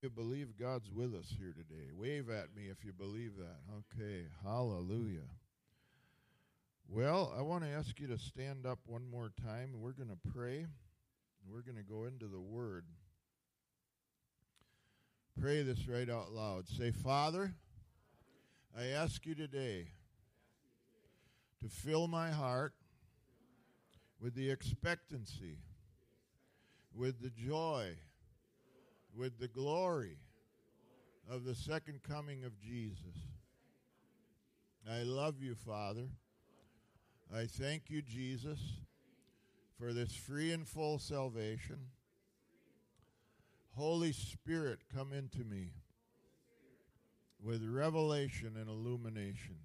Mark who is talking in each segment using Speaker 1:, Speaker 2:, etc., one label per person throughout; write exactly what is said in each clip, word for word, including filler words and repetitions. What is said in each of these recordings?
Speaker 1: You believe God's with us here today. Wave at me if you believe that. Okay, hallelujah. Well, I want to ask you to stand up one more time. We're going to pray. We're going to go into the Word. Pray this right out loud. Say, Father, I ask you today to fill my heart with the expectancy, with the joy, with the glory of the second coming of Jesus. I love you, Father. I thank you, Jesus, for this free and full salvation. Holy Spirit, come into me with revelation and illumination.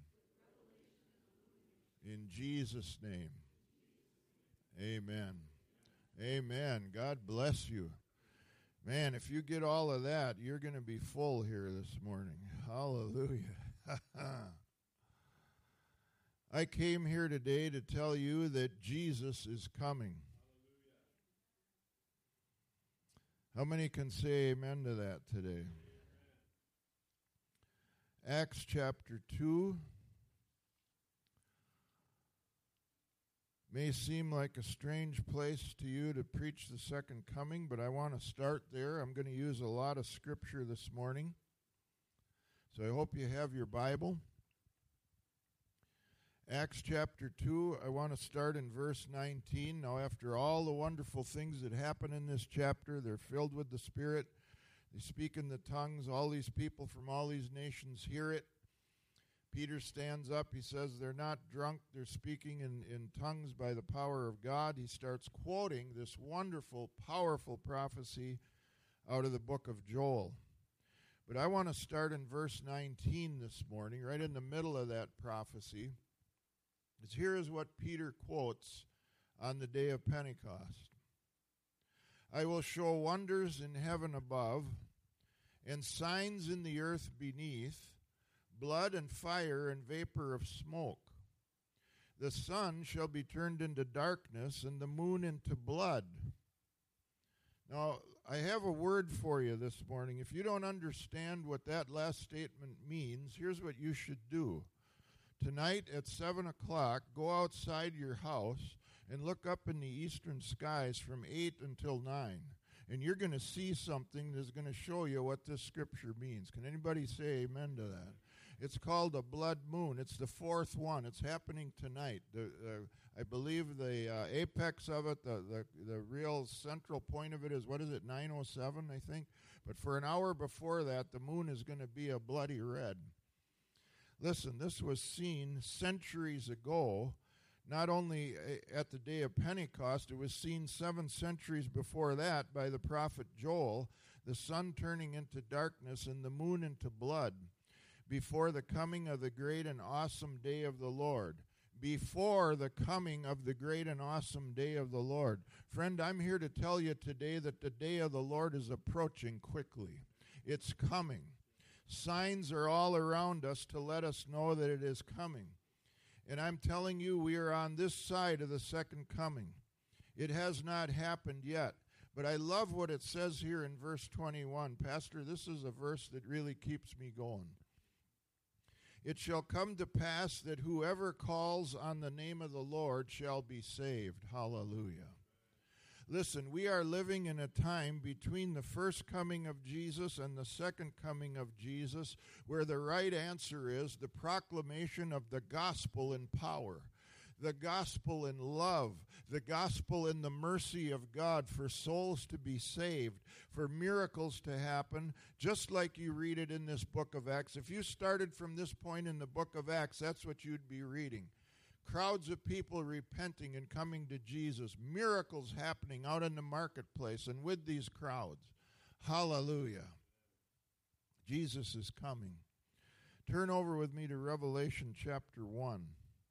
Speaker 1: In Jesus' name, amen. Amen. God bless you. Man, if you get all of that, you're going to be full here this morning. Hallelujah. I came here today to tell you that Jesus is coming. Hallelujah. How many can say amen to that today? Amen. Acts chapter two may seem like a strange place to you to preach the second coming, but I want to start there. I'm going to use a lot of scripture this morning. So I hope you have your Bible. Acts chapter two, I want to start in verse nineteen. Now, after all the wonderful things that happen in this chapter, they're filled with the Spirit. They speak in the tongues. All these people from all these nations hear it. Peter stands up. He says they're not drunk. They're speaking in, in tongues by the power of God. He starts quoting this wonderful, powerful prophecy out of the book of Joel. But I want to start in verse nineteen this morning, right in the middle of that prophecy. Because here is what Peter quotes on the day of Pentecost. I will show wonders in heaven above and signs in the earth beneath, blood and fire and vapor of smoke. The sun shall be turned into darkness and the moon into blood. Now, I have a word for you this morning. If you don't understand what that last statement means, here's what you should do. Tonight at seven o'clock, go outside your house and look up in the eastern skies from eight until nine. And you're going to see something that's going to show you what this scripture means. Can anybody say amen to that? It's called a blood moon. It's the fourth one. It's happening tonight. The, uh, I believe the uh, apex of it, the, the, the real central point of it is, what is it, nine oh seven, I think? But for an hour before that, the moon is going to be a bloody red. Listen, this was seen centuries ago, not only at the day of Pentecost, it was seen seven centuries before that by the prophet Joel, the sun turning into darkness and the moon into blood, before the coming of the great and awesome day of the Lord. Before the coming of the great and awesome day of the Lord. Friend, I'm here to tell you today that the day of the Lord is approaching quickly. It's coming. Signs are all around us to let us know that it is coming. And I'm telling you, we are on this side of the second coming. It has not happened yet. But I love what it says here in verse twenty-one. Pastor, this is a verse that really keeps me going. It shall come to pass that whoever calls on the name of the Lord shall be saved. Hallelujah. Listen, we are living in a time between the first coming of Jesus and the second coming of Jesus where the right answer is the proclamation of the gospel in power, the gospel in love, the gospel in the mercy of God for souls to be saved, for miracles to happen, just like you read it in this book of Acts. If you started from this point in the book of Acts, that's what you'd be reading. Crowds of people repenting and coming to Jesus. Miracles happening out in the marketplace and with these crowds. Hallelujah. Jesus is coming. Turn over with me to Revelation chapter one.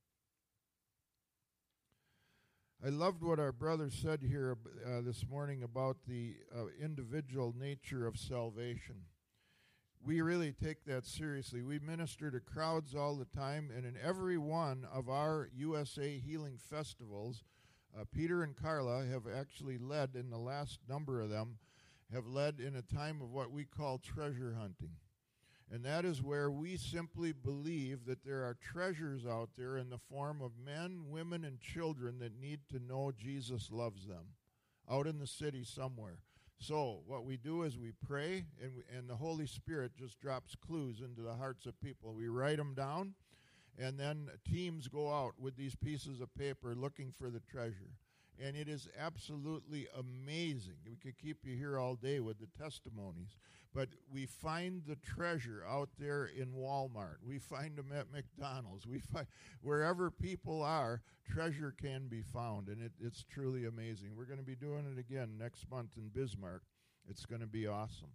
Speaker 1: I loved what our brother said here uh, this morning about the uh, individual nature of salvation. We really take that seriously. We minister to crowds all the time, and in every one of our U S A Healing Festivals, uh, Peter and Carla have actually led in the last number of them, have led in a time of what we call treasure hunting. And that is where we simply believe that there are treasures out there in the form of men, women, and children that need to know Jesus loves them out in the city somewhere. So what we do is we pray, and, we, and the Holy Spirit just drops clues into the hearts of people. We write them down, and then teams go out with these pieces of paper looking for the treasure. And it is absolutely amazing. We could keep you here all day with the testimonies. But we find the treasure out there in Walmart. We find them at McDonald's. We find wherever people are, treasure can be found. And it, it's truly amazing. We're going to be doing it again next month in Bismarck. It's going to be awesome.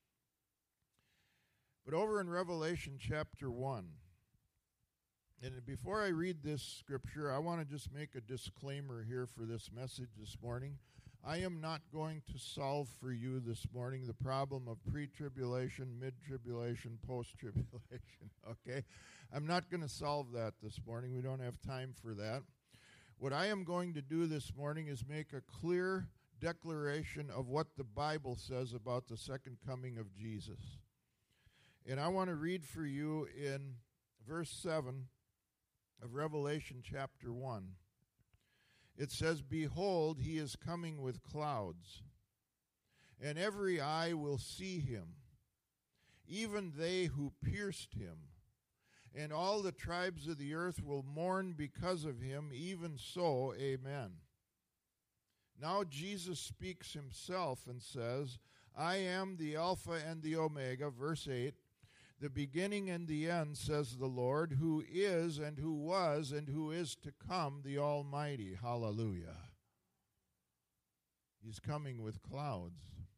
Speaker 1: But over in Revelation chapter one, and before I read this scripture, I want to just make a disclaimer here for this message this morning. I am not going to solve for you this morning the problem of pre-tribulation, mid-tribulation, post-tribulation, okay? I'm not going to solve that this morning. We don't have time for that. What I am going to do this morning is make a clear declaration of what the Bible says about the second coming of Jesus. And I want to read for you in verse seven of Revelation chapter one. It says, "Behold, he is coming with clouds, and every eye will see him, even they who pierced him. And all the tribes of the earth will mourn because of him, even so, amen." Now Jesus speaks himself and says, "I am the Alpha and the Omega," verse eight, "the beginning and the end, says the Lord, who is and who was and who is to come, the Almighty." Hallelujah. He's coming with clouds.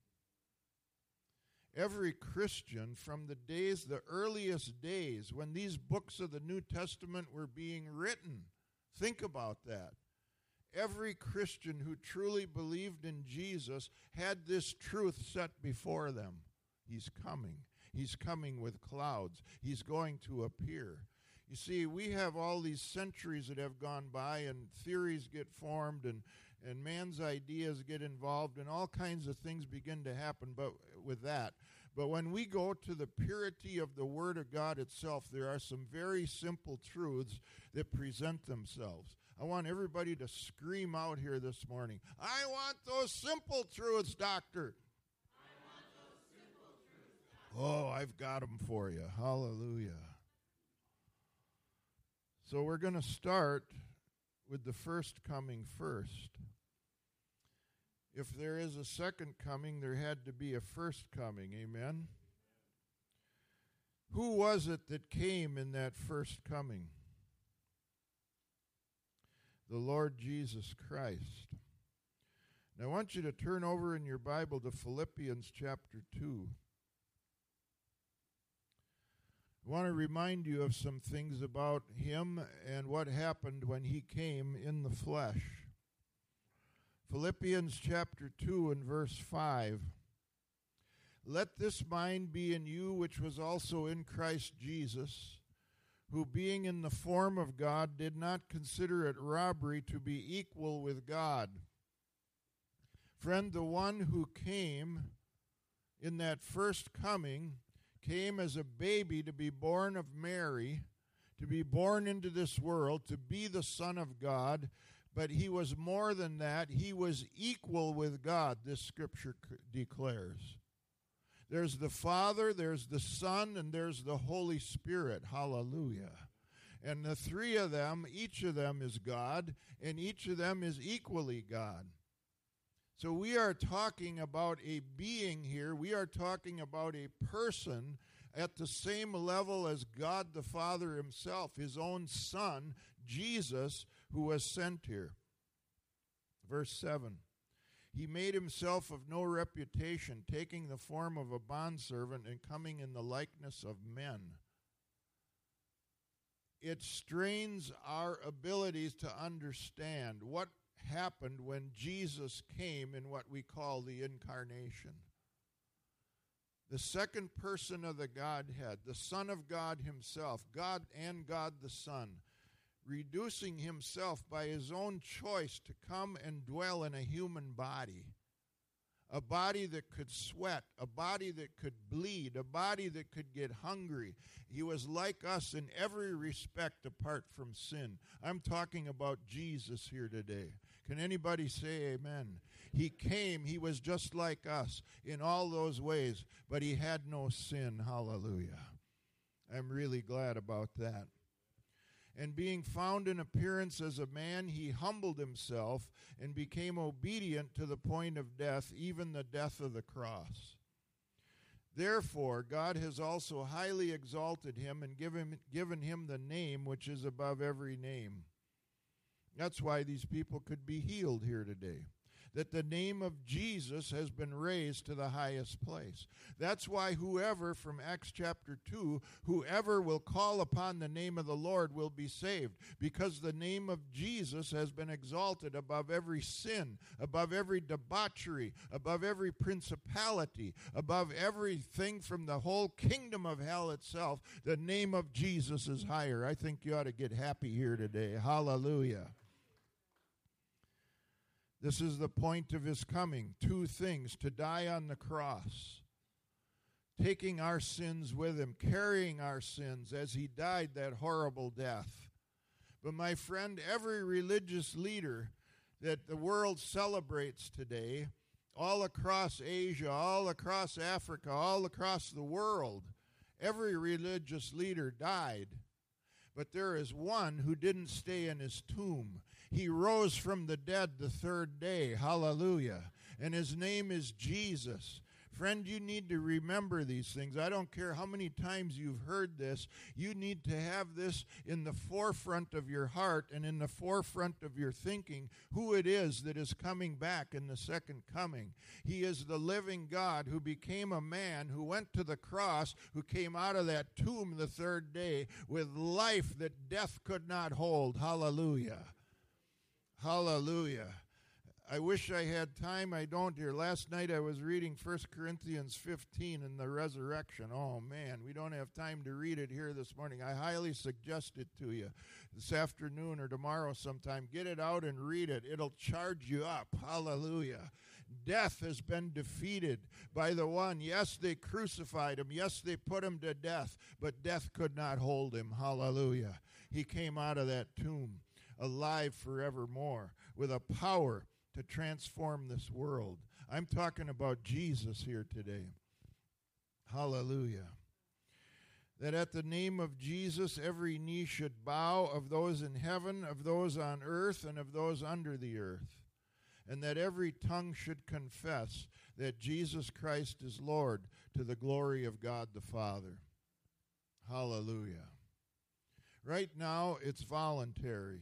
Speaker 1: Every Christian from the days, the earliest days, when these books of the New Testament were being written, think about that. Every Christian who truly believed in Jesus had this truth set before them. He's coming. He's coming with clouds. He's going to appear. You see, we have all these centuries that have gone by, and theories get formed, and, and man's ideas get involved, and all kinds of things begin to happen but with that. But when we go to the purity of the Word of God itself, there are some very simple truths that present themselves. I want everybody to scream out here this morning, "I want those simple truths, Doctor." Oh, I've got them for you. Hallelujah. So we're going to start with the first coming first. If there is a second coming, there had to be a first coming. Amen? Who was it that came in that first coming? The Lord Jesus Christ. Now I want you to turn over in your Bible to Philippians chapter two. I want to remind you of some things about him and what happened when he came in the flesh. Philippians chapter two and verse five. "Let this mind be in you which was also in Christ Jesus, who being in the form of God did not consider it robbery to be equal with God." Friend, the one who came in that first coming came as a baby to be born of Mary, to be born into this world, to be the Son of God, but he was more than that. He was equal with God, this scripture c- declares. There's the Father, there's the Son, and there's the Holy Spirit. Hallelujah. And the three of them, each of them is God, and each of them is equally God. So we are talking about a being here. We are talking about a person at the same level as God the Father himself, his own Son, Jesus, who was sent here. Verse seven. "He made himself of no reputation, taking the form of a bondservant and coming in the likeness of men." It strains our abilities to understand what happened when Jesus came in what we call the incarnation. The second person of the Godhead, the Son of God himself, God and God the Son, reducing himself by his own choice to come and dwell in a human body. a body that could sweat, a body that could bleed, a body that could get hungry. He was like us in every respect apart from sin. I'm talking about Jesus here today. Can anybody say amen? He came, he was just like us in all those ways, but he had no sin. Hallelujah. I'm really glad about that. And being found in appearance as a man, he humbled himself and became obedient to the point of death, even the death of the cross. Therefore, God has also highly exalted him and given, given him the name which is above every name. That's why these people could be healed here today. That the name of Jesus has been raised to the highest place. That's why whoever, from Acts chapter two, whoever will call upon the name of the Lord will be saved, because the name of Jesus has been exalted above every sin, above every debauchery, above every principality, above everything from the whole kingdom of hell itself. The name of Jesus is higher. I think you ought to get happy here today. Hallelujah. This is the point of his coming. Two things: to die on the cross, taking our sins with him, carrying our sins as he died that horrible death. But my friend, every religious leader that the world celebrates today, all across Asia, all across Africa, all across the world, every religious leader died. But there is one who didn't stay in his tomb. He rose from the dead the third day. Hallelujah. And his name is Jesus. Friend, you need to remember these things. I don't care how many times you've heard this. You need to have this in the forefront of your heart and in the forefront of your thinking, who it is that is coming back in the second coming. He is the living God who became a man, who went to the cross, who came out of that tomb the third day with life that death could not hold. Hallelujah. Hallelujah. I wish I had time. I don't here. Last night I was reading First Corinthians fifteen in the resurrection. Oh, man, we don't have time to read it here this morning. I highly suggest it to you this afternoon or tomorrow sometime. Get it out and read it. It'll charge you up. Hallelujah. Death has been defeated by the one. Yes, they crucified him. Yes, they put him to death, but death could not hold him. Hallelujah. He came out of that tomb alive forevermore with a power to transform this world. I'm talking about Jesus here today. Hallelujah. That at the name of Jesus, every knee should bow, of those in heaven, of those on earth, and of those under the earth. And that every tongue should confess that Jesus Christ is Lord, to the glory of God the Father. Hallelujah. Right now, it's voluntary.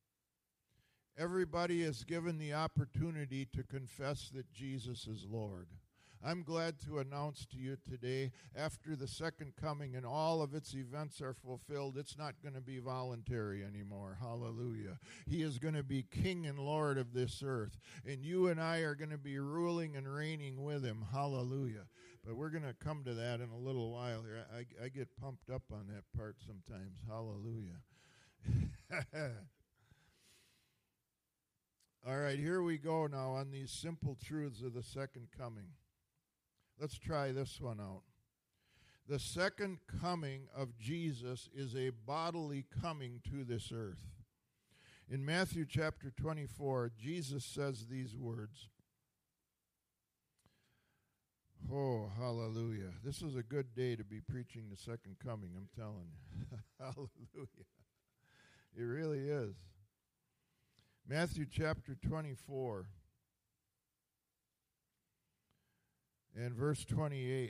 Speaker 1: Everybody is given the opportunity to confess that Jesus is Lord. I'm glad to announce to you today, after the second coming and all of its events are fulfilled, it's not going to be voluntary anymore. Hallelujah. He is going to be King and Lord of this earth, and you and I are going to be ruling and reigning with him. Hallelujah. But we're going to come to that in a little while here. I, I get pumped up on that part sometimes. Hallelujah. All right, here we go now on these simple truths of the second coming. Let's try this one out. The second coming of Jesus is a bodily coming to this earth. In Matthew chapter twenty-four, Jesus says these words. Oh, hallelujah. This is a good day to be preaching the second coming, I'm telling you. Hallelujah. It really is. Matthew chapter twenty-four and verse twenty-eight.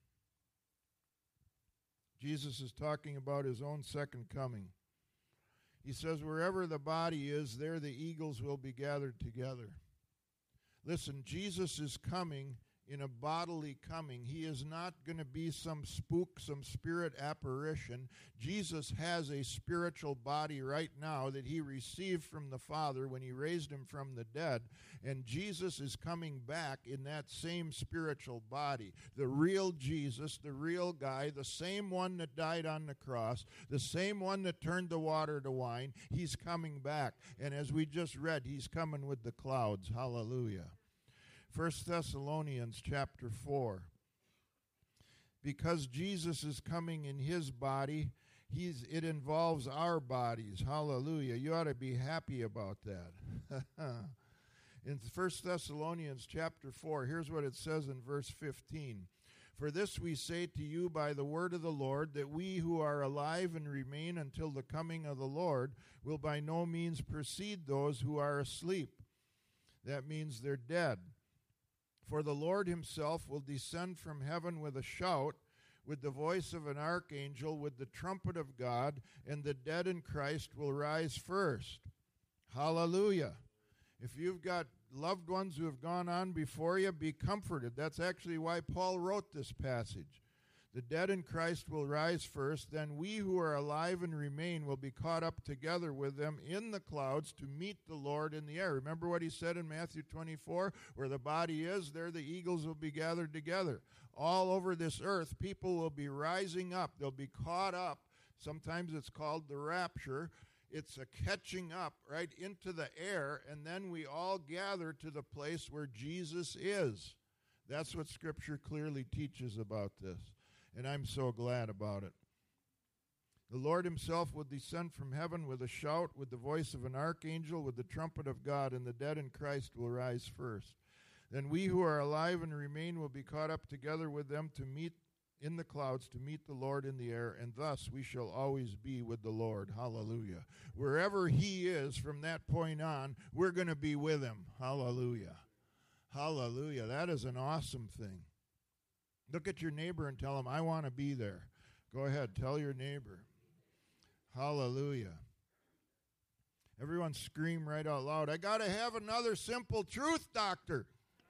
Speaker 1: Jesus is talking about his own second coming. He says, wherever the body is, there the eagles will be gathered together. Listen, Jesus is coming in a bodily coming. He is not going to be some spook, some spirit apparition. Jesus has a spiritual body right now that he received from the Father when he raised him from the dead. And Jesus is coming back in that same spiritual body. The real Jesus, the real guy, the same one that died on the cross, the same one that turned the water to wine, he's coming back. And as we just read, he's coming with the clouds. Hallelujah. First Thessalonians chapter four. Because Jesus is coming in his body, he's it involves our bodies. Hallelujah. You ought to be happy about that. In First Thessalonians chapter four, here's what it says in verse fifteen. For this we say to you by the word of the Lord, that we who are alive and remain until the coming of the Lord will by no means precede those who are asleep. That means they're dead. For the Lord himself will descend from heaven with a shout, with the voice of an archangel, with the trumpet of God, and the dead in Christ will rise first. Hallelujah. If you've got loved ones who have gone on before you, be comforted. That's actually why Paul wrote this passage. The dead in Christ will rise first, then we who are alive and remain will be caught up together with them in the clouds to meet the Lord in the air. Remember what he said in Matthew twenty-four? Where the body is, there the eagles will be gathered together. All over this earth, people will be rising up. They'll be caught up. Sometimes it's called the rapture. It's a catching up right into the air, and then we all gather to the place where Jesus is. That's what Scripture clearly teaches about this, and I'm so glad about it. The Lord himself will descend from heaven with a shout, with the voice of an archangel, with the trumpet of God, and the dead in Christ will rise first. Then we who are alive and remain will be caught up together with them to meet in the clouds to meet the Lord in the air, and thus we shall always be with the Lord. Hallelujah. Wherever he is from that point on, we're going to be with him. Hallelujah. Hallelujah. That is an awesome thing. Look at your neighbor and tell him, I want to be there. Go ahead, tell your neighbor. Hallelujah. Everyone scream right out loud, I got to have another simple truth, doctor.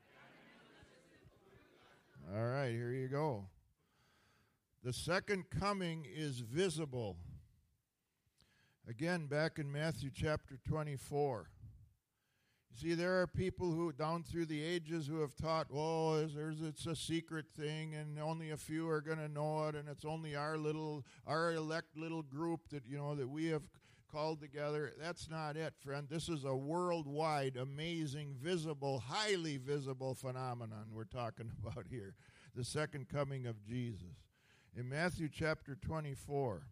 Speaker 1: All right, here you go. The second coming is visible. Again, back in Matthew chapter twenty-four. You see, there are people who, down through the ages, who have taught, oh, there's, it's a secret thing, and only a few are going to know it, and it's only our little, our elect little group that, you know, that we have called together. That's not it, friend. This is a worldwide, amazing, visible, highly visible phenomenon we're talking about here. The second coming of Jesus. In Matthew chapter twenty-four,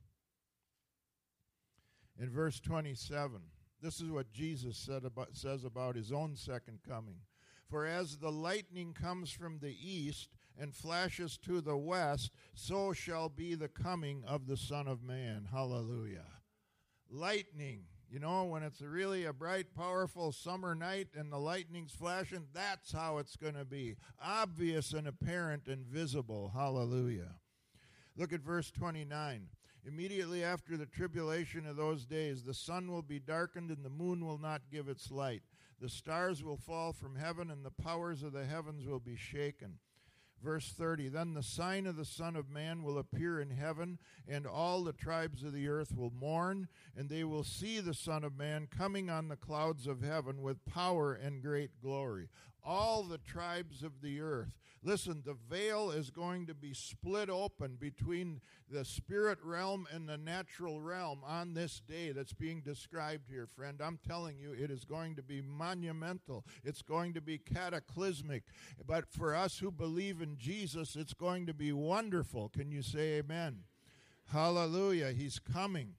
Speaker 1: in verse twenty-seven, this is what Jesus said about, says about his own second coming. For as the lightning comes from the east and flashes to the west, so shall be the coming of the Son of Man. Hallelujah. Lightning. You know, when it's a really a bright, powerful summer night and the lightning's flashing, that's how it's going to be. Obvious and apparent and visible. Hallelujah. Look at verse twenty-nine. Immediately after the tribulation of those days, the sun will be darkened and the moon will not give its light. The stars will fall from heaven and the powers of the heavens will be shaken. Verse thirty, then the sign of the Son of Man will appear in heaven, and all the tribes of the earth will mourn, and they will see the Son of Man coming on the clouds of heaven with power and great glory. All the tribes of the earth. Listen, the veil is going to be split open between the spirit realm and the natural realm on this day that's being described here, friend. I'm telling you, it is going to be monumental. It's going to be cataclysmic. But for us who believe in Jesus, it's going to be wonderful. Can you say amen? Hallelujah. He's coming.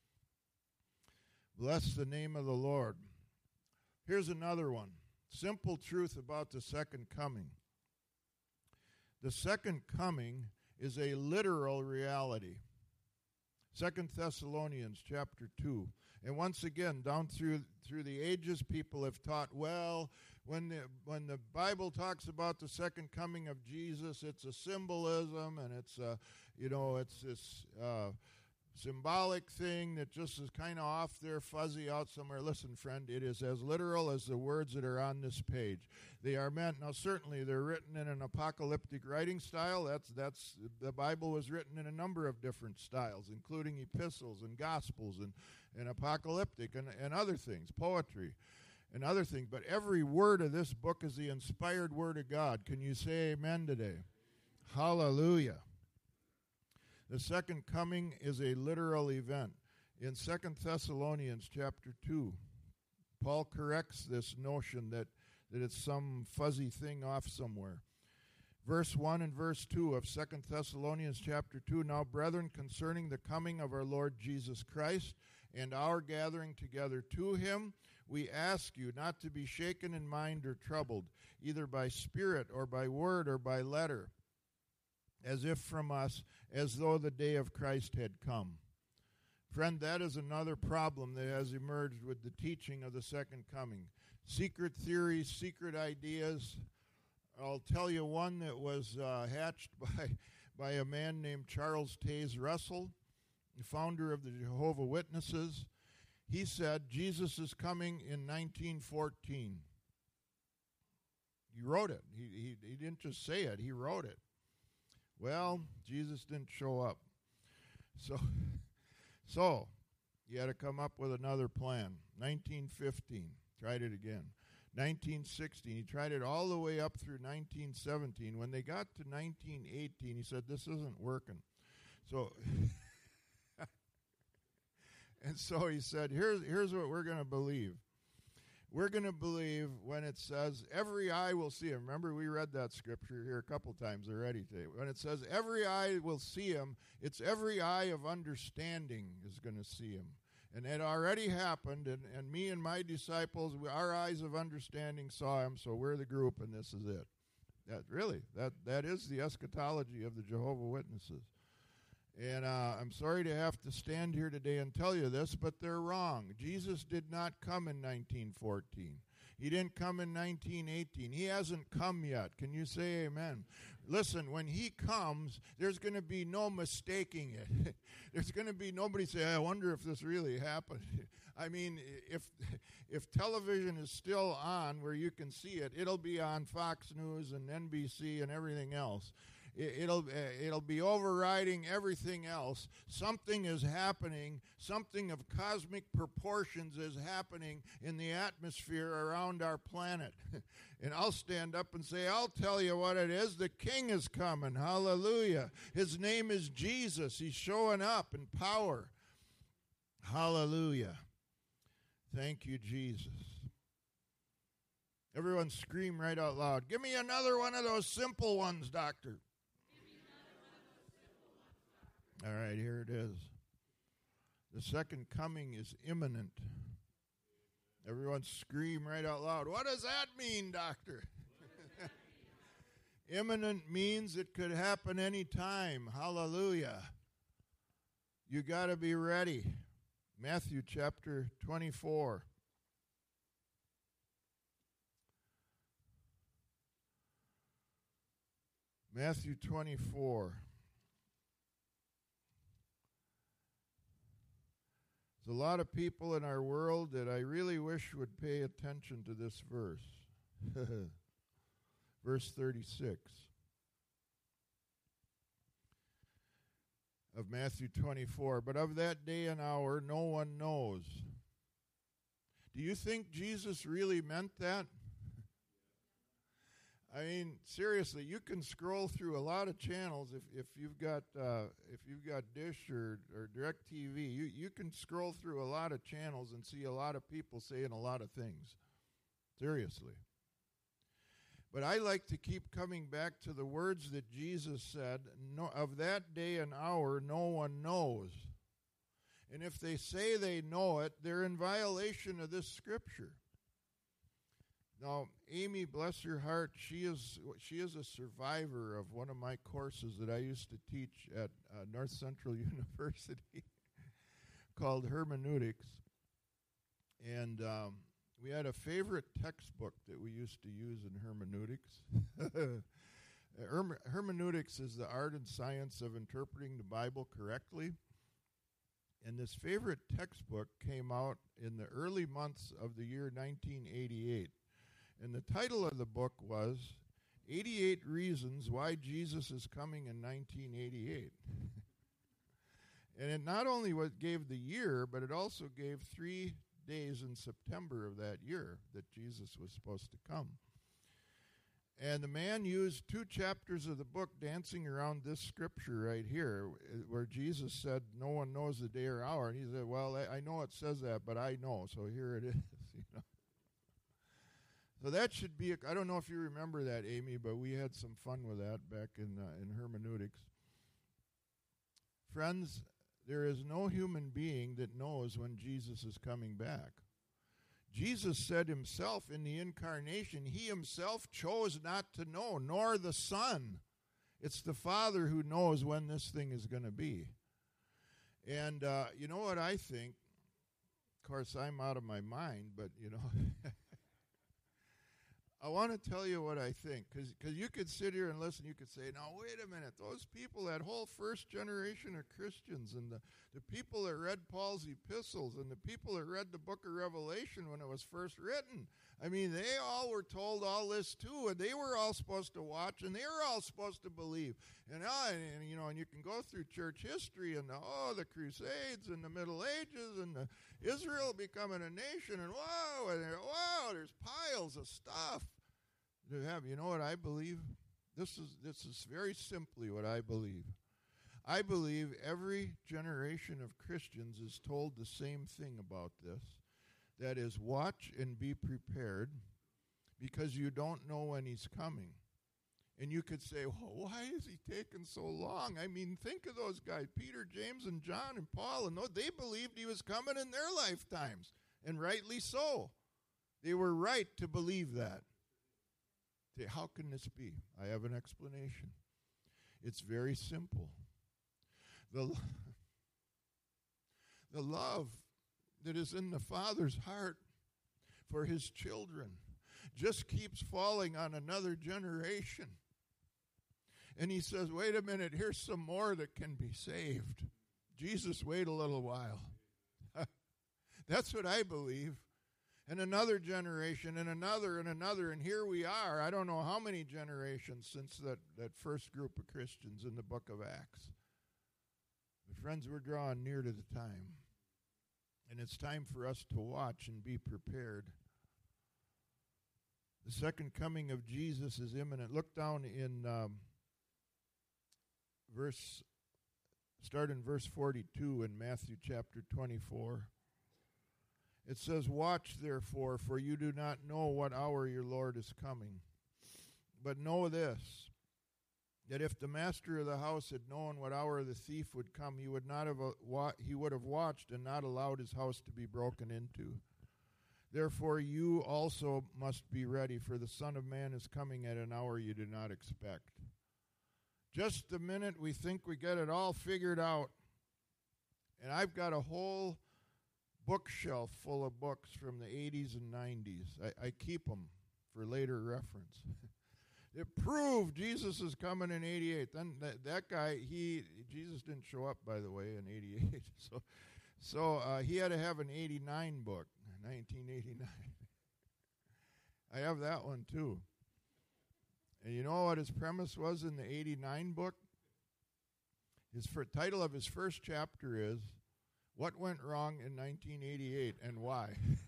Speaker 1: Bless the name of the Lord. Here's another one. Simple truth about the second coming. The second coming is a literal reality. Second Thessalonians chapter two. And once again, down through through the ages, people have taught, well, when the when the Bible talks about the second coming of Jesus, it's a symbolism, and it's a, you know, it's this uh, symbolic thing that just is kind of off there, fuzzy out somewhere. Listen, friend, it is as literal as the words that are on this page. They are meant, now certainly they're written in an apocalyptic writing style. That's, that's, the Bible was written in a number of different styles, including epistles and gospels and, and apocalyptic and, and other things, poetry and other things. But every word of this book is the inspired word of God. Can you say amen today? Hallelujah. The second coming is a literal event. In Second Thessalonians chapter two, Paul corrects this notion that that it's some fuzzy thing off somewhere. Verse one and verse two of Second Thessalonians chapter two, now, brethren, concerning the coming of our Lord Jesus Christ and our gathering together to him, we ask you not to be shaken in mind or troubled, either by spirit or by word or by letter, as if from us, as though the day of Christ had come. Friend, that is another problem that has emerged with the teaching of the second coming. Secret theories, secret ideas. I'll tell you one that was uh, hatched by, by a man named Charles Taze Russell, the founder of the Jehovah's Witnesses. He said Jesus is coming in nineteen fourteen. He wrote it. He, he, he didn't just say it, he wrote it. Well, Jesus didn't show up. So, so you had to come up with another plan. nineteen fifteen, tried it again. nineteen sixteen, he tried it all the way up through nineteen seventeen. When they got to nineteen eighteen, he said, this isn't working. So, and so he said, here's, here's what we're going to believe. We're going to believe when it says, every eye will see him. Remember, we read that scripture here a couple times already today. When it says, every eye will see him, it's every eye of understanding is going to see him. And it already happened, and, and me and my disciples, we, our eyes of understanding saw him, so we're the group, and this is it. That really, that, that is the eschatology of the Jehovah's Witnesses. And uh, I'm sorry to have to stand here today and tell you this, but they're wrong. Jesus did not come in nineteen fourteen. He didn't come in nineteen eighteen. He hasn't come yet. Can you say amen? Listen, when he comes, there's going to be no mistaking it. There's going to be nobody say, I wonder if this really happened. I mean, if if television is still on where you can see it, it'll be on Fox News and N B C and everything else. It'll it'll be overriding everything else. Something is happening. Something of cosmic proportions is happening in the atmosphere around our planet. And I'll stand up and say, I'll tell you what it is. The King is coming. Hallelujah. His name is Jesus. He's showing up in power. Hallelujah. Thank you, Jesus. Everyone scream right out loud. Give me another one of those simple ones, doctor. All right, here it is. The second coming is imminent. Everyone scream right out loud. What does that mean, doctor? Imminent means it could happen any time. Hallelujah. You got to be ready. Matthew chapter twenty-four. Matthew twenty-four. There's a lot of people in our world that I really wish would pay attention to this verse. Verse thirty-six of Matthew twenty-four. But of that day and hour no one knows. Do you think Jesus really meant that? I mean, seriously, you can scroll through a lot of channels if, if you've got uh, if you've got Dish or, or DirecTV. You you can scroll through a lot of channels and see a lot of people saying a lot of things. Seriously. But I like to keep coming back to the words that Jesus said, no, of that day and hour no one knows. And if they say they know it, they're in violation of this scripture. Now, Amy, bless her heart, she is she is a survivor of one of my courses that I used to teach at uh, North Central University called Hermeneutics. And um, we had a favorite textbook that we used to use in hermeneutics. Herm- hermeneutics is the art and science of interpreting the Bible correctly. And this favorite textbook came out in the early months of the year nineteen eighty-eight. And the title of the book was eighty-eight Reasons Why Jesus is Coming in nineteen eighty-eight. And it not only what gave the year, but it also gave three days in September of that year that Jesus was supposed to come. And the man used two chapters of the book dancing around this scripture right here, where Jesus said, no one knows the day or hour. And he said, well, I, I know it says that, but I know, so here it is. You know. So that should be, a, I don't know if you remember that, Amy, but we had some fun with that back in uh, in hermeneutics. Friends, there is no human being that knows when Jesus is coming back. Jesus said himself in the incarnation, he himself chose not to know, nor the Son. It's the Father who knows when this thing is going to be. And uh, you know what I think? Of course, I'm out of my mind, but, you know, I want to tell you what I think, because you could sit here and listen. You could say, now, wait a minute. Those people, that whole first generation of Christians and the, the people that read Paul's epistles and the people that read the book of Revelation when it was first written, I mean, they all were told all this too, and they were all supposed to watch, and they were all supposed to believe. And, uh, and, and you know, and you can go through church history and, the, oh, the Crusades and the Middle Ages and the Israel becoming a nation, and wow, and wow, there's piles of stuff. To have, you know what I believe? This is this is very simply what I believe. I believe every generation of Christians is told the same thing about this. That is, watch and be prepared, because you don't know when he's coming. And you could say, well, why is he taking so long? I mean, think of those guys, Peter, James, and John, and Paul, and they believed he was coming in their lifetimes, and rightly so. They were right to believe that. Say, how can this be? I have an explanation. It's very simple. The, the love that is in the Father's heart for his children just keeps falling on another generation. And he says, wait a minute, here's some more that can be saved. Jesus, wait a little while. That's what I believe. And another generation, and another, and another, and here we are. I don't know how many generations since that, that first group of Christians in the book of Acts. But friends, we're drawing near to the time. And it's time for us to watch and be prepared. The second coming of Jesus is imminent. Look down in um, verse, start in verse forty-two in Matthew chapter twenty-four. It says, watch therefore, for you do not know what hour your Lord is coming. But know this, that if the master of the house had known what hour the thief would come, he would not have uh, wa- he would have watched and not allowed his house to be broken into. Therefore you also must be ready, for the Son of Man is coming at an hour you do not expect. Just the minute we think we get it all figured out, and I've got a whole bookshelf full of books from the eighties and nineties. I, I keep them for later reference. It proved Jesus is coming in eighty-eight. Then that, that guy, he Jesus didn't show up, by the way, in eighty-eight. So, so uh, he had to have an eighty-nine book, nineteen eighty-nine. I have that one too. And you know what his premise was in the eighty-nine book? His fir- title of his first chapter is, What Went Wrong in nineteen eighty-eight and Why?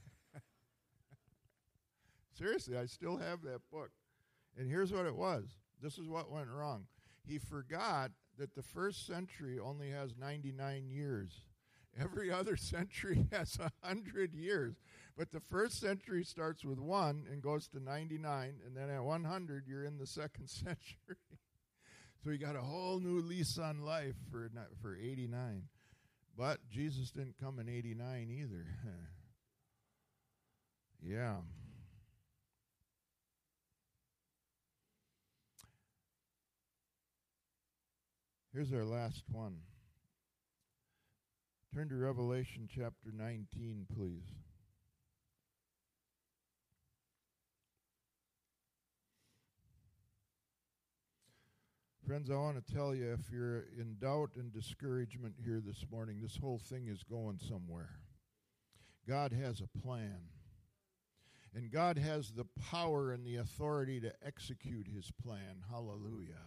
Speaker 1: Seriously, I still have that book. And here's what it was. This is what went wrong. He forgot that the first century only has ninety-nine years. Every other century has one hundred years. But the first century starts with one and goes to ninety-nine, and then at one hundred, you're in the second century. So you got a whole new lease on life for for eighty-nine. But Jesus didn't come in eighty-nine either. Yeah. Here's our last one. Turn to Revelation chapter nineteen, please. Friends, I want to tell you, if you're in doubt and discouragement here this morning, this whole thing is going somewhere. God has a plan. And God has the power and the authority to execute his plan. Hallelujah.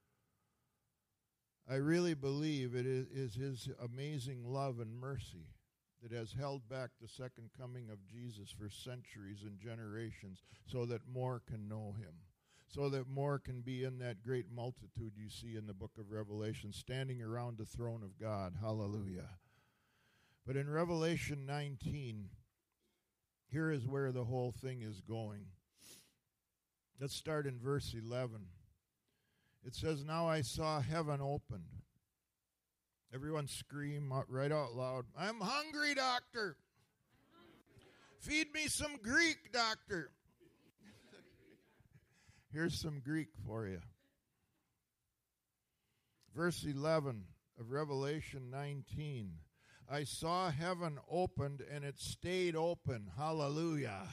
Speaker 1: I really believe it is, is his amazing love and mercy that has held back the second coming of Jesus for centuries and generations so that more can know him, so that more can be in that great multitude you see in the book of Revelation, standing around the throne of God. Hallelujah. But in Revelation nineteen, here is where the whole thing is going. Let's start in verse eleven. It says, "Now I saw heaven opened." Everyone scream out, right out loud, "I'm hungry, doctor. Feed me some Greek, doctor." Here's some Greek for you. Verse eleven of Revelation nineteen. "I saw heaven opened, and it stayed open." Hallelujah.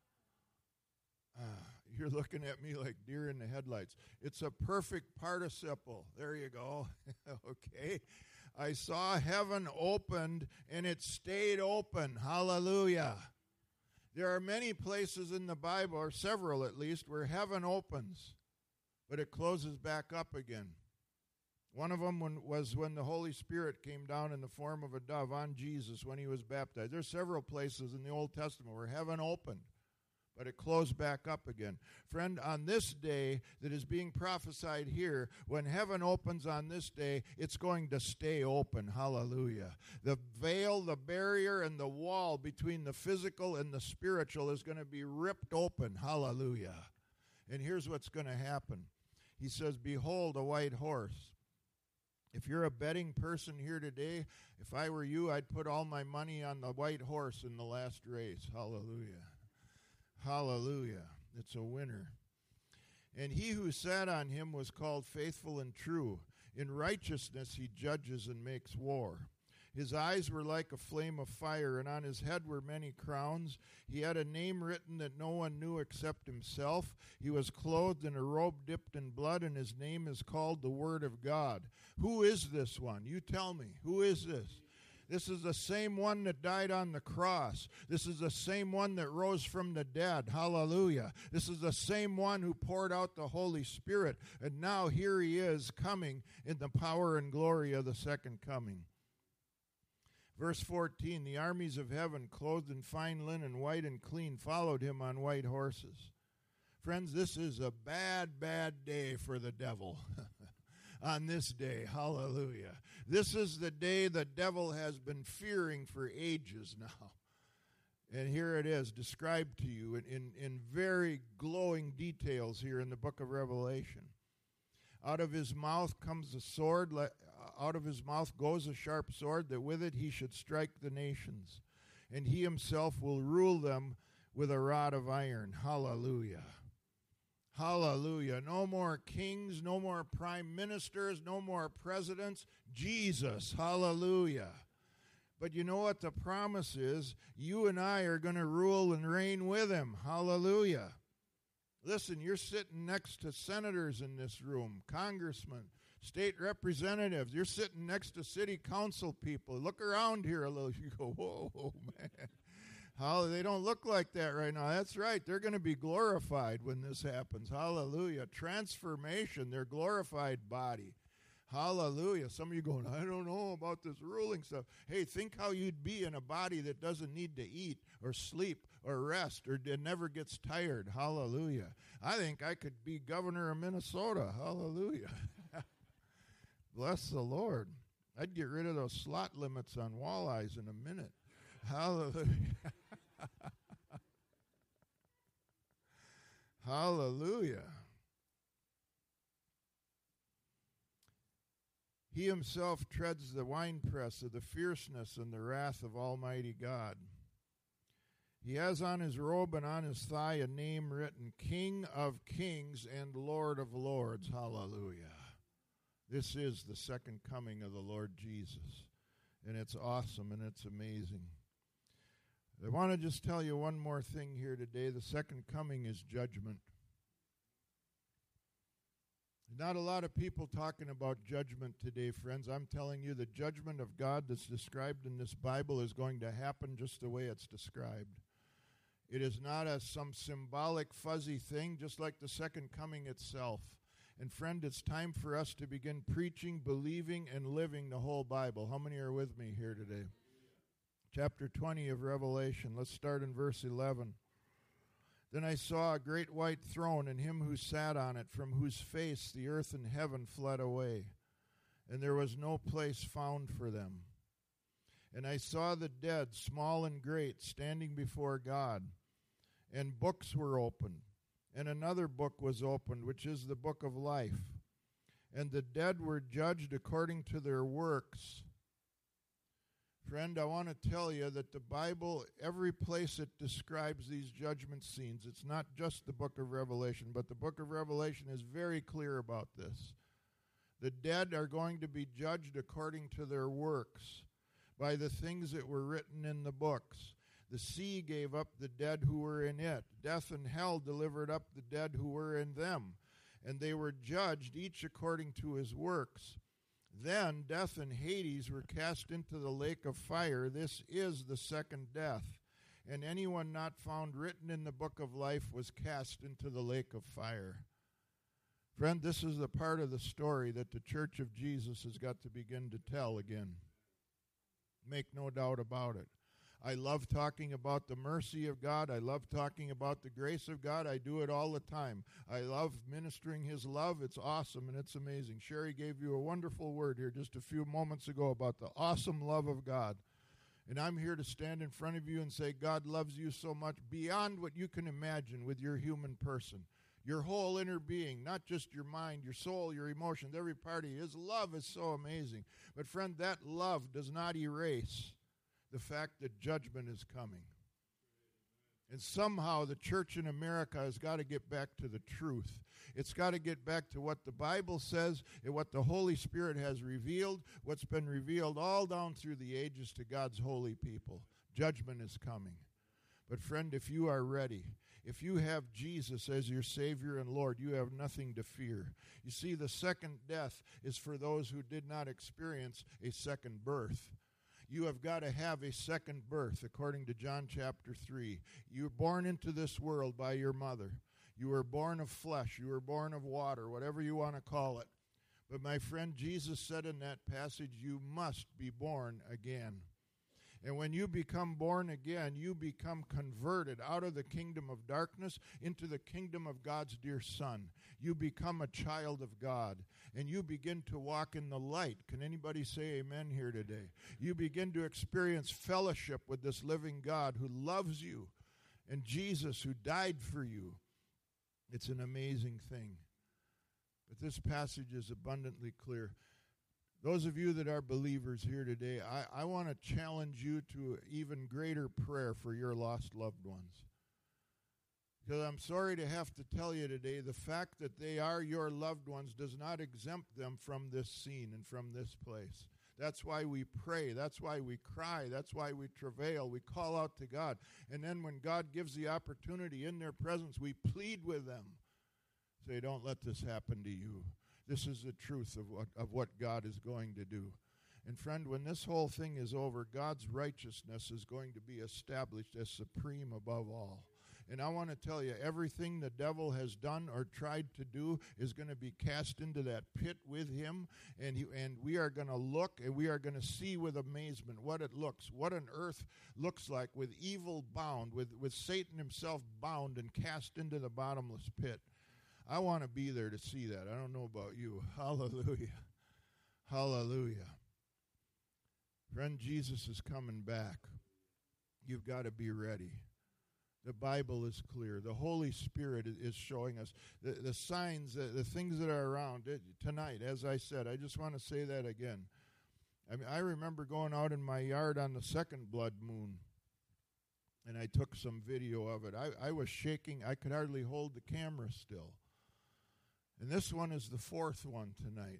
Speaker 1: Uh, you're looking at me like deer in the headlights. It's a perfect participle. There you go. Okay. I saw heaven opened, and it stayed open. Hallelujah. There are many places in the Bible, or several at least, where heaven opens, but it closes back up again. One of them when, was when the Holy Spirit came down in the form of a dove on Jesus when he was baptized. There's several places in the Old Testament where heaven opened, but it closed back up again. Friend, on this day that is being prophesied here, when heaven opens on this day, it's going to stay open. Hallelujah. The veil, the barrier, and the wall between the physical and the spiritual is going to be ripped open. Hallelujah. And here's what's going to happen. He says, "Behold, a white horse." If you're a betting person here today, if I were you, I'd put all my money on the white horse in the last race. Hallelujah. Hallelujah. It's a winner. "And he who sat on him was called Faithful and True. In righteousness he judges and makes war. His eyes were like a flame of fire, and on his head were many crowns. He had a name written that no one knew except himself. He was clothed in a robe dipped in blood, and his name is called the Word of God." Who is this one? You tell me. Who is this? This is the same one that died on the cross. This is the same one that rose from the dead. Hallelujah. This is the same one who poured out the Holy Spirit. And now here he is coming in the power and glory of the second coming. Verse fourteen, "The armies of heaven, clothed in fine linen, white and clean, followed him on white horses." Friends, this is a bad, bad day for the devil. On this day, hallelujah. This is the day the devil has been fearing for ages now. And here it is, described to you in, in, in very glowing details here in the book of Revelation. "Out of his mouth comes a sword, out of his mouth goes a sharp sword, that with it he should strike the nations. And he himself will rule them with a rod of iron." Hallelujah. Hallelujah. No more kings, no more prime ministers, no more presidents. Jesus. Hallelujah. But you know what the promise is? You and I are going to rule and reign with him. Hallelujah. Listen, you're sitting next to senators in this room, congressmen, state representatives. You're sitting next to city council people. Look around here a little. You go, whoa, man. How they don't look like that right now. That's right. They're going to be glorified when this happens. Hallelujah. Transformation, their glorified body. Hallelujah. Some of you going, "I don't know about this ruling stuff." Hey, think how you'd be in a body that doesn't need to eat or sleep or rest or never gets tired. Hallelujah. I think I could be governor of Minnesota. Hallelujah. Bless the Lord. I'd get rid of those slot limits on walleyes in a minute. Hallelujah. Hallelujah. He himself treads the winepress of the fierceness and the wrath of Almighty God. He has on his robe and on his thigh a name written, King of Kings and Lord of Lords. Hallelujah. This is the second coming of the Lord Jesus. And it's awesome and it's amazing. I want to just tell you one more thing here today. The second coming is judgment. Not a lot of people talking about judgment today, friends. I'm telling you, the judgment of God that's described in this Bible is going to happen just the way it's described. It is not a some symbolic, fuzzy thing, just like the second coming itself. And friend, it's time for us to begin preaching, believing, and living the whole Bible. How many are with me here today? Chapter twenty of Revelation. Let's start in verse eleven. Then I saw a great white throne, and him who sat on it, from whose face the earth and heaven fled away, and there was no place found for them. And I saw the dead, small and great, standing before God, and books were opened. and another book was opened, which is the book of life. And the dead were judged according to their works. Friend, I want to tell you that the Bible, every place it describes these judgment scenes, it's not just the book of Revelation, but the book of Revelation is very clear about this. The dead are going to be judged according to their works, by the things that were written in the books. The sea gave up the dead who were in it. Death and hell delivered up the dead who were in them. And they were judged, each according to his works. Then death and Hades were cast into the lake of fire. This is the second death. And anyone not found written in the book of life was cast into the lake of fire. Friend, this is the part of the story that the Church of Jesus has got to begin to tell again. Make no doubt about it. I love talking about the mercy of God. I love talking about the grace of God. I do it all the time. I love ministering his love. It's awesome and it's amazing. Sherry gave you a wonderful word here just a few moments ago about the awesome love of God. And I'm here to stand in front of you and say God loves you so much beyond what you can imagine with your human person. Your whole inner being, not just your mind, your soul, your emotions, every part of you. His love is so amazing. But friend, that love does not erase the fact that judgment is coming. And somehow the church in America has got to get back to the truth. It's got to get back to what the Bible says and what the Holy Spirit has revealed, what's been revealed all down through the ages to God's holy people. Judgment is coming. But friend, if you are ready, if you have Jesus as your Savior and Lord, you have nothing to fear. You see, the second death is for those who did not experience a second birth. You have got to have a second birth, according to John chapter three. You were born into this world by your mother. You were born of flesh. You were born of water, whatever you want to call it. But my friend, Jesus said in that passage, you must be born again. And when you become born again, you become converted out of the kingdom of darkness into the kingdom of God's dear Son. You become a child of God, and you begin to walk in the light. Can anybody say amen here today? You begin to experience fellowship with this living God who loves you, and Jesus who died for you. It's an amazing thing. But this passage is abundantly clear. Those of you that are believers here today, I, I want to challenge you to even greater prayer for your lost loved ones. Because I'm sorry to have to tell you today, the fact that they are your loved ones does not exempt them from this scene and from this place. That's why we pray. That's why we cry. That's why we travail. We call out to God. And then when God gives the opportunity in their presence, we plead with them. Say, don't let this happen to you. This is the truth of what, of what God is going to do. And friend, when this whole thing is over, God's righteousness is going to be established as supreme above all. And I want to tell you, everything the devil has done or tried to do is going to be cast into that pit with him. And, he, and we are going to look and we are going to see with amazement what it looks, what an earth looks like with evil bound, with, with Satan himself bound and cast into the bottomless pit. I want to be there to see that. I don't know about you. Hallelujah. Hallelujah. Friend, Jesus is coming back. You've got to be ready. The Bible is clear. The Holy Spirit is showing us the, the signs, the, the things that are around it tonight. As I said, I just want to say that again. I mean, I remember going out in my yard on the second blood moon, and I took some video of it. I, I was shaking. I could hardly hold the camera still. And this one is the fourth one tonight.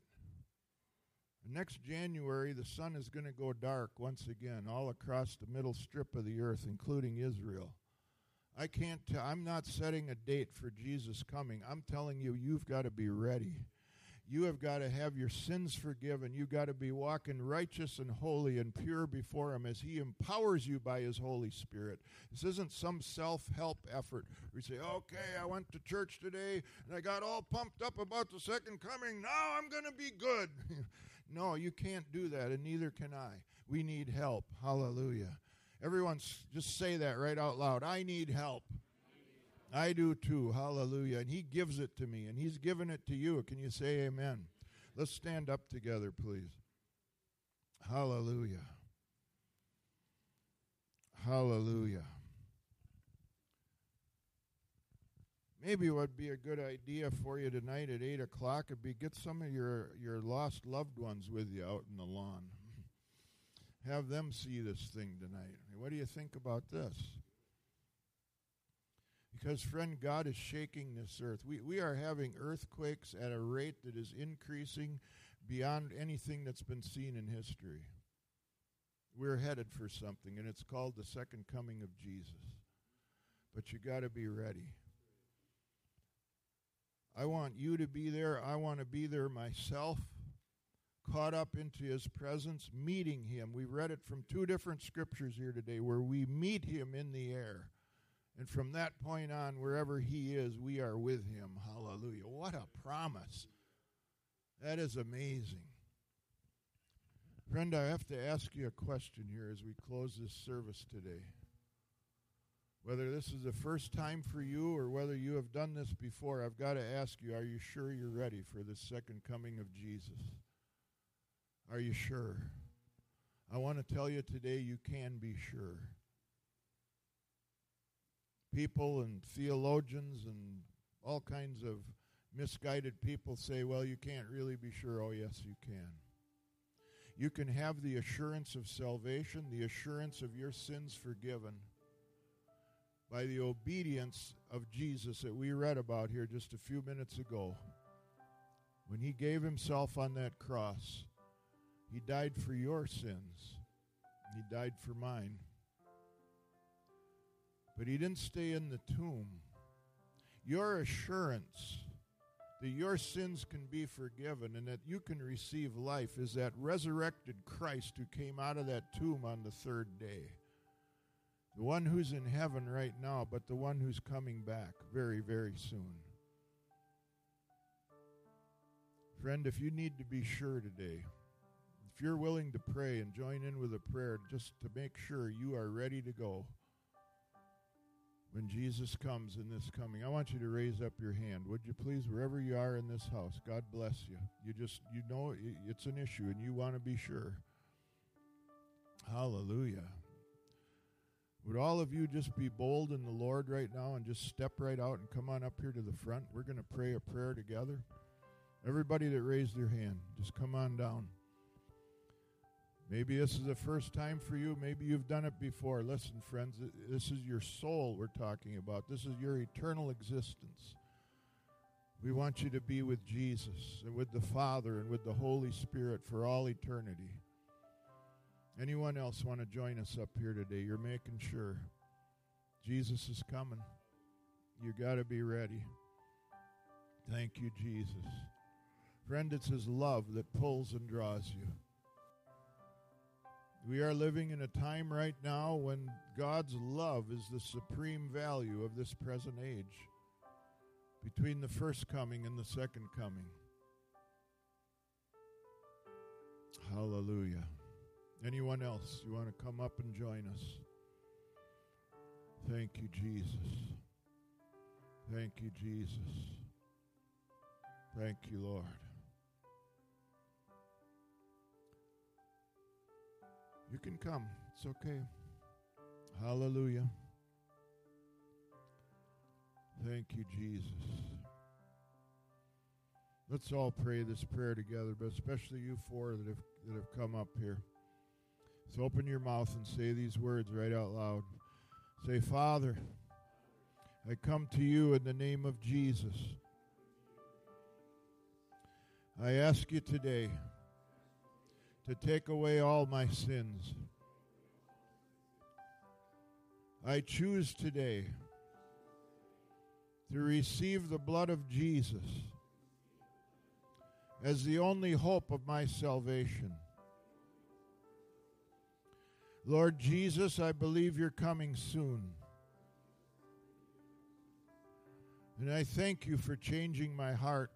Speaker 1: Next January, the sun is going to go dark once again all across the middle strip of the earth, including Israel. I can't tell. I'm not setting a date for Jesus coming. I'm telling you, you've got to be ready. You have got to have your sins forgiven. You've got to be walking righteous and holy and pure before him as he empowers you by his Holy Spirit. This isn't some self-help effort where you say, okay, I went to church today and I got all pumped up about the second coming. Now I'm going to be good. No, you can't do that, and neither can I. We need help. Hallelujah. Everyone just say that right out loud. I need help. I do too. Hallelujah. And he gives it to me, and he's given it to you. Can you say amen? Let's stand up together, please. Hallelujah. Hallelujah. Maybe what would be a good idea for you tonight at eight o'clock would be get some of your, your lost loved ones with you out in the lawn. Have them see this thing tonight. What do you think about this? Because, friend, God is shaking this earth. We, we are having earthquakes at a rate that is increasing beyond anything that's been seen in history. We're headed for something, and it's called the second coming of Jesus. But you got to be ready. I want you to be there. I want to be there myself, caught up into his presence, meeting him. We read it from two different scriptures here today where we meet him in the air. And from that point on, wherever he is, we are with him. Hallelujah. What a promise. That is amazing. Friend, I have to ask you a question here as we close this service today. Whether this is the first time for you or whether you have done this before, I've got to ask you, are you sure you're ready for the second coming of Jesus? Are you sure? I want to tell you today you can be sure. People and theologians and all kinds of misguided people say, well, you can't really be sure. Oh, yes, you can. You can have the assurance of salvation, the assurance of your sins forgiven by the obedience of Jesus that we read about here just a few minutes ago. When he gave himself on that cross, he died for your sins. He died for mine. But he didn't stay in the tomb. Your assurance that your sins can be forgiven and that you can receive life is that resurrected Christ who came out of that tomb on the third day. The one who's in heaven right now, but the one who's coming back very, very soon. Friend, if you need to be sure today, if you're willing to pray and join in with a prayer just to make sure you are ready to go when Jesus comes in this coming, I want you to raise up your hand. Would you please, wherever you are in this house, God bless you. You just, you know it's an issue and you want to be sure. Hallelujah. Would all of you just be bold in the Lord right now and just step right out and come on up here to the front? We're going to pray a prayer together. Everybody that raised their hand, just come on down. Maybe this is the first time for you. Maybe you've done it before. Listen, friends, this is your soul we're talking about. This is your eternal existence. We want you to be with Jesus and with the Father and with the Holy Spirit for all eternity. Anyone else want to join us up here today? You're making sure. Jesus is coming. You got to be ready. Thank you, Jesus. Friend, it's his love that pulls and draws you. We are living in a time right now when God's love is the supreme value of this present age, between the first coming and the second coming. Hallelujah. Anyone else, you want to come up and join us? Thank you, Jesus. Thank you, Jesus. Thank you, Lord. You can come. It's okay. Hallelujah. Thank you, Jesus. Let's all pray this prayer together, but especially you four that have that have come up here. So open your mouth and say these words right out loud. Say, Father, I come to you in the name of Jesus. I ask you today to take away all my sins. I choose today to receive the blood of Jesus as the only hope of my salvation. Lord Jesus, I believe you're coming soon. And I thank you for changing my heart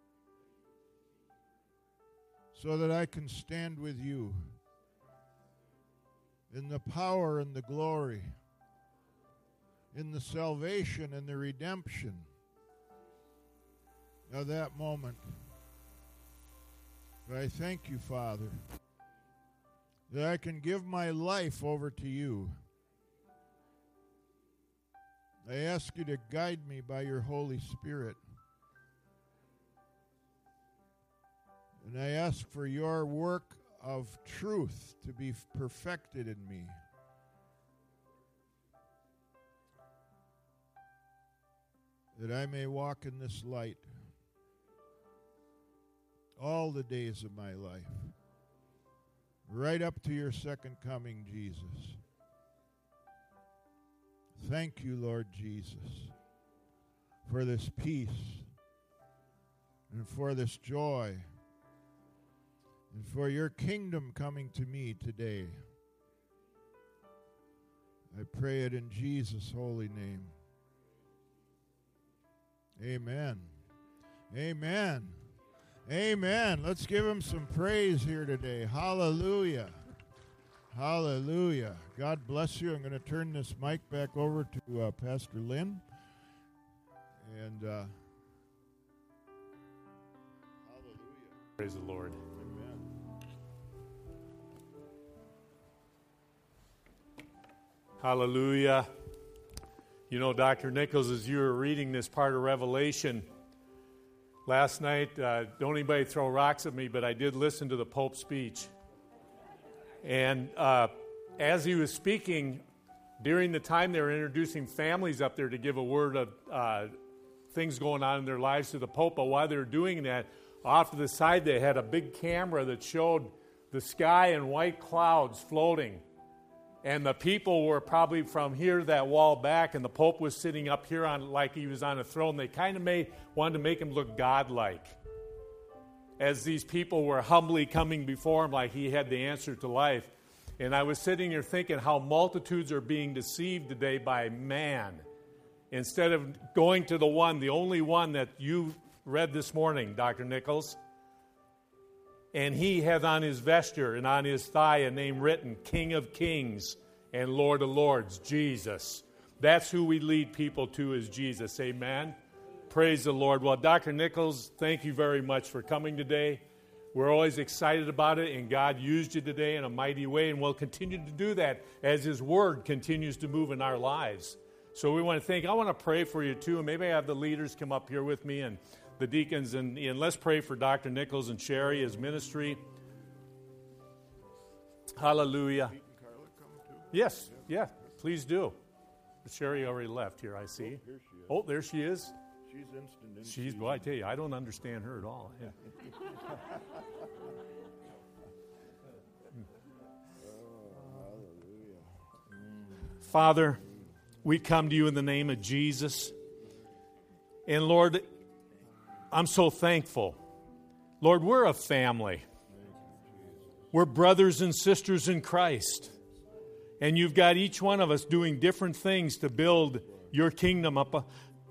Speaker 1: so that I can stand with you in the power and the glory, in the salvation and the redemption of that moment. But I thank you, Father, that I can give my life over to you. I ask you to guide me by your Holy Spirit. And I ask for your work of truth to be perfected in me. That I may walk in this light all the days of my life, right up to your second coming, Jesus. Thank you, Lord Jesus, for this peace and for this joy and for your kingdom coming to me today. I pray it in Jesus' holy name. Amen. Amen. Amen. Let's give him some praise here today. Hallelujah. Hallelujah. God bless you. I'm going to turn this mic back over to uh, Pastor Lynn. And uh, hallelujah.
Speaker 2: Praise the Lord.
Speaker 1: Amen.
Speaker 2: Hallelujah. You know, Doctor Nichols, as you were reading this part of Revelation last night, uh, don't anybody throw rocks at me, but I did listen to the Pope's speech. And uh, as he was speaking, during the time they were introducing families up there to give a word of uh, things going on in their lives to the Pope, but while they were doing that, off to the side they had a big camera that showed the sky and white clouds floating. And the people were probably from here to that wall back, and the Pope was sitting up here on like he was on a throne. They kind of made wanted to make him look godlike, as these people were humbly coming before him like he had the answer to life. And I was sitting here thinking how multitudes are being deceived today by man, instead of going to the one, the only one that you read this morning, Doctor Nichols. And he hath on his vesture and on his thigh a name written, King of Kings and Lord of Lords, Jesus. That's who we lead people to, is Jesus. Amen. Praise the Lord. Well, Doctor Nichols, thank you very much for coming today. We're always excited about it, and God used you today in a mighty way, and will continue to do that as his word continues to move in our lives. So we want to thank, I want to pray for you too, and maybe I have the leaders come up here with me and the deacons, and, and let's pray for Doctor Nichols and Sherry, his ministry. Hallelujah. Yes, yeah, please do. Sherry already left here, I see. Oh, there she is.
Speaker 1: She's instant.
Speaker 2: She's, well, I tell you, I don't understand her at all. Yeah. Father, we come to you in the name of Jesus. And Lord, I'm so thankful. Lord, we're a family. We're brothers and sisters in Christ. And you've got each one of us doing different things to build your kingdom up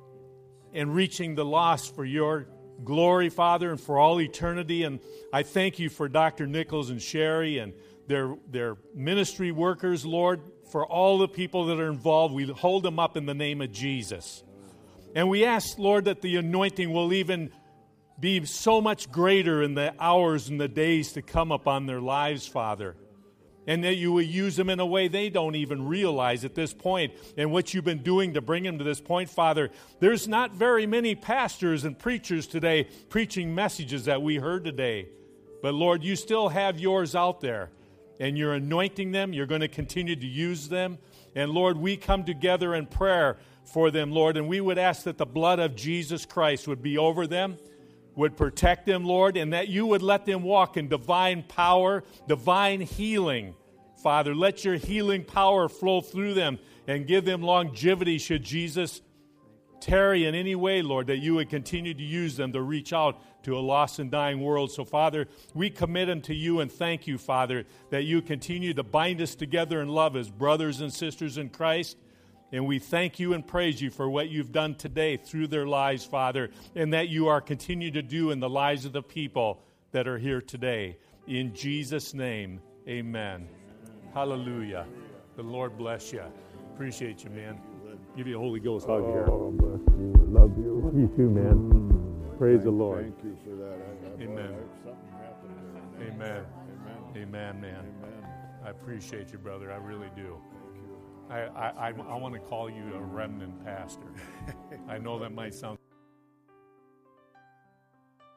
Speaker 2: and reaching the lost for your glory, Father, and for all eternity. And I thank you for Doctor Nichols and Sherry and their, their ministry workers, Lord, for all the people that are involved. We hold them up in the name of Jesus. And we ask, Lord, that the anointing will even be so much greater in the hours and the days to come upon their lives, Father. And that you will use them in a way they don't even realize at this point. And what you've been doing to bring them to this point, Father, there's not very many pastors and preachers today preaching messages that we heard today. But Lord, you still have yours out there. And you're anointing them. You're going to continue to use them. And Lord, we come together in prayer for them, Lord. And we would ask that the blood of Jesus Christ would be over them, would protect them, Lord, and that you would let them walk in divine power, divine healing. Father, let your healing power flow through them and give them longevity should Jesus tarry in any way, Lord, that you would continue to use them to reach out to a lost and dying world. So, Father, we commit them to you and thank you, Father, that you continue to bind us together in love as brothers and sisters in Christ. And we thank you and praise you for what you've done today through their lives, Father, and that you are continuing to do in the lives of the people that are here today. In Jesus' name, amen. Hallelujah. The Lord bless you. Appreciate you, man. Give you a Holy Ghost hug here.
Speaker 1: Oh, bless you. Love you.
Speaker 2: You too, man.
Speaker 1: Mm.
Speaker 2: Praise
Speaker 1: thank,
Speaker 2: the Lord.
Speaker 1: Thank you for that. I, I,
Speaker 2: Amen.
Speaker 1: I, something happened there.
Speaker 2: Amen.
Speaker 1: Amen.
Speaker 2: Amen, man.
Speaker 1: Amen.
Speaker 2: I appreciate you, brother. I really do.
Speaker 1: Thank you.
Speaker 2: I, I, I, I want to call you a remnant pastor. I know that might sound